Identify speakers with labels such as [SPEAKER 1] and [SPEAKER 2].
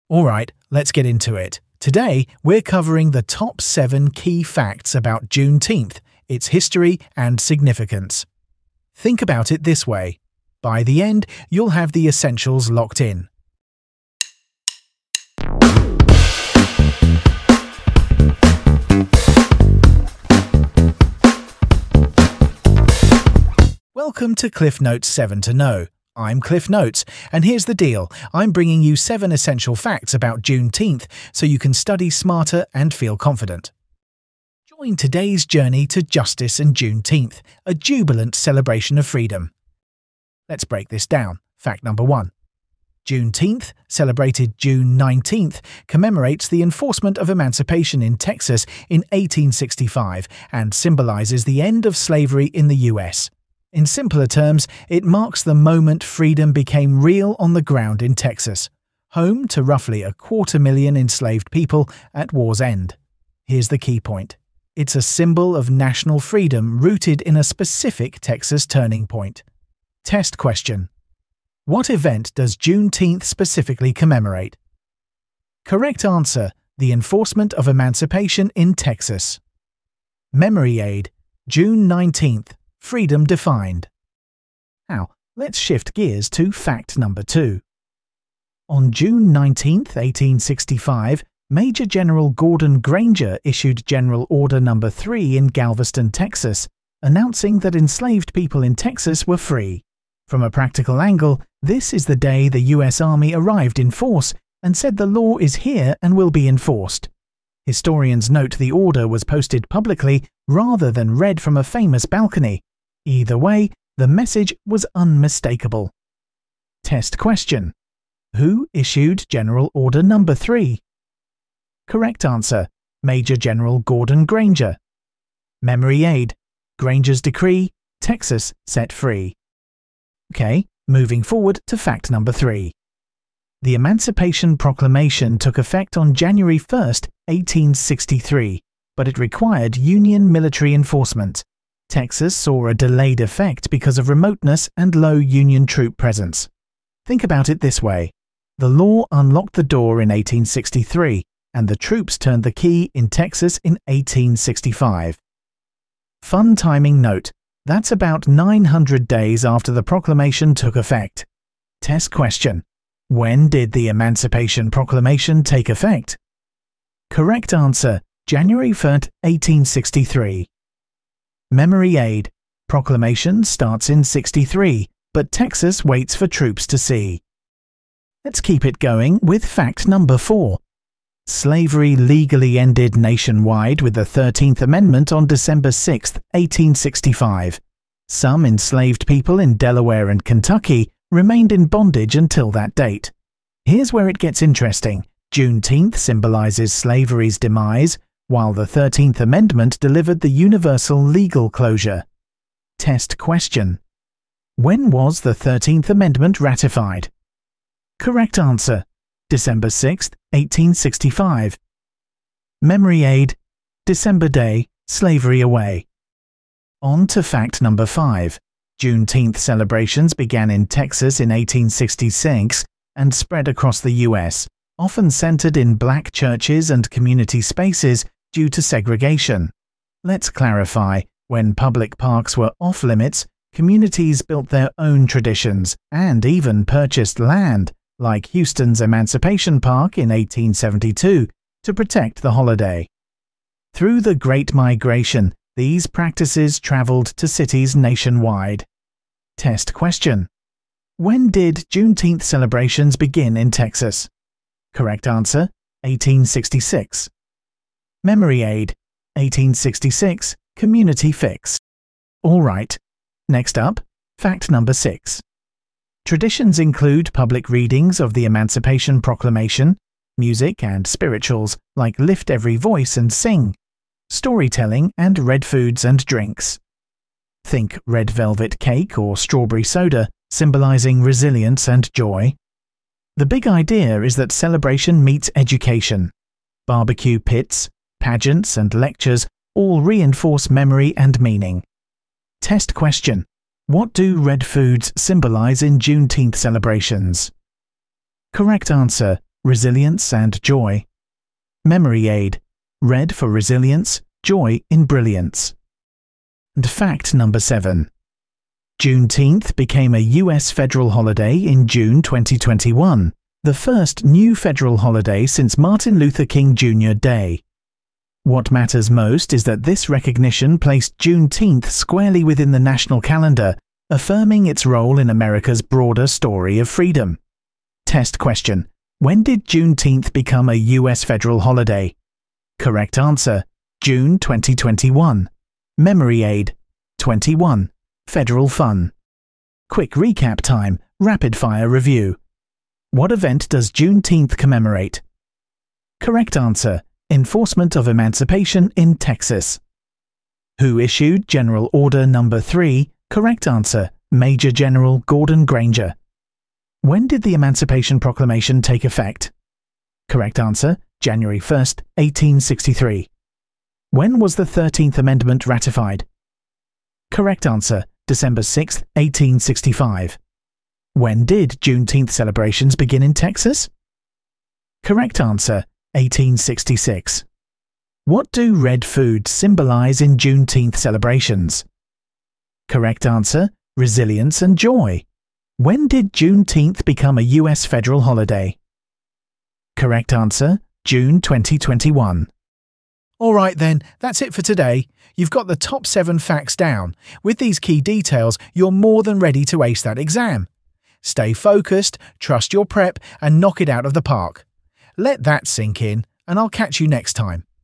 [SPEAKER 1] Alright, let's get into it. Today, we're covering the top 7 key facts about Juneteenth, its history and significance. Think about it this way. By the end, you'll have the essentials locked in. Welcome to Cliff Notes 7 to Know. I'm Cliff Notes, and here's the deal. I'm bringing you 7 essential facts about Juneteenth so you can study smarter and feel confident. Join today's journey to justice and Juneteenth, a jubilant celebration of freedom. Let's break this down. Fact number 1. Juneteenth, celebrated June 19th, commemorates the enforcement of emancipation in Texas in 1865 and symbolizes the end of slavery in the US. In simpler terms, it marks the moment freedom became real on the ground in Texas, home to roughly 250,000 enslaved people at war's end. Here's the key point. It's a symbol of national freedom rooted in a specific Texas turning point. Test question. What event does Juneteenth specifically commemorate? Correct answer: the enforcement of emancipation in Texas. Memory aid: June 19th. Freedom defined. Now, let's shift gears to fact number 2. On June 19, 1865, Major General Gordon Granger issued General Order No. 3 in Galveston, Texas, announcing that enslaved people in Texas were free. From a practical angle, this is the day the U.S. Army arrived in force and said the law is here and will be enforced. Historians note the order was posted publicly rather than read from a famous balcony. Either way, the message was unmistakable. Test question. Who issued General Order No. 3? Correct answer: Major General Gordon Granger. Memory aid: Granger's decree, Texas set free. Okay, moving forward to fact number 3. The Emancipation Proclamation took effect on January 1, 1863, but it required Union military enforcement. Texas saw a delayed effect because of remoteness and low Union troop presence. Think about it this way. The law unlocked the door in 1863, and the troops turned the key in Texas in 1865. Fun timing note: that's about 900 days after the proclamation took effect. Test question. When did the Emancipation Proclamation take effect? Correct answer: January 1, 1863. Memory aid: Proclamation starts in 63, but Texas waits for troops to see. Let's keep it going with fact number 4. Slavery legally ended nationwide with the 13th Amendment on December 6, 1865. Some enslaved people in Delaware and Kentucky remained in bondage until that date. Here's where it gets interesting. Juneteenth symbolizes slavery's demise, while the 13th Amendment delivered the universal legal closure. Test question. When was the 13th Amendment ratified? Correct answer: December 6, 1865. Memory aid: December Day, slavery away. On to fact number 5. Juneteenth celebrations began in Texas in 1866 and spread across the U.S., often centered in black churches and community spaces due to segregation. Let's clarify, when public parks were off-limits, communities built their own traditions and even purchased land, like Houston's Emancipation Park in 1872, to protect the holiday. Through the Great Migration, these practices traveled to cities nationwide. Test question. When did Juneteenth celebrations begin in Texas? Correct answer: 1866. Memory aid: 1866, community fix. Alright, next up, fact number 6. Traditions include public readings of the Emancipation Proclamation, music and spirituals like Lift Every Voice and Sing, storytelling and red foods and drinks. Think red velvet cake or strawberry soda, symbolizing resilience and joy. The big idea is that celebration meets education. Barbecue pits, pageants and lectures all reinforce memory and meaning. Test question. What do red foods symbolize in Juneteenth celebrations? Correct answer: resilience and joy. Memory aid, red for resilience, joy in brilliance. And fact number 7. Juneteenth became a US federal holiday in June 2021, the first new federal holiday since Martin Luther King Jr. Day. What matters most is that this recognition placed Juneteenth squarely within the national calendar, affirming its role in America's broader story of freedom. Test question: when did Juneteenth become a US federal holiday? Correct answer: June 2021. Memory aid: 21. Federal fun. Quick recap time, rapid fire review. What event does Juneteenth commemorate? Correct answer: enforcement of emancipation in Texas. Who issued General Order No. 3? Correct answer: Major General Gordon Granger. When did the Emancipation Proclamation take effect? Correct answer: January 1st, 1863. When was the 13th Amendment ratified? Correct answer: December 6, 1865. When did Juneteenth celebrations begin in Texas? Correct answer: 1866. What do red foods symbolize in Juneteenth celebrations? Correct answer: resilience and joy. When did Juneteenth become a US federal holiday? Correct answer: June 2021. Alright then, that's it for today. You've got the top 7 facts down. With these key details, you're more than ready to ace that exam. Stay focused, trust your prep, and knock it out of the park. Let that sink in, and I'll catch you next time.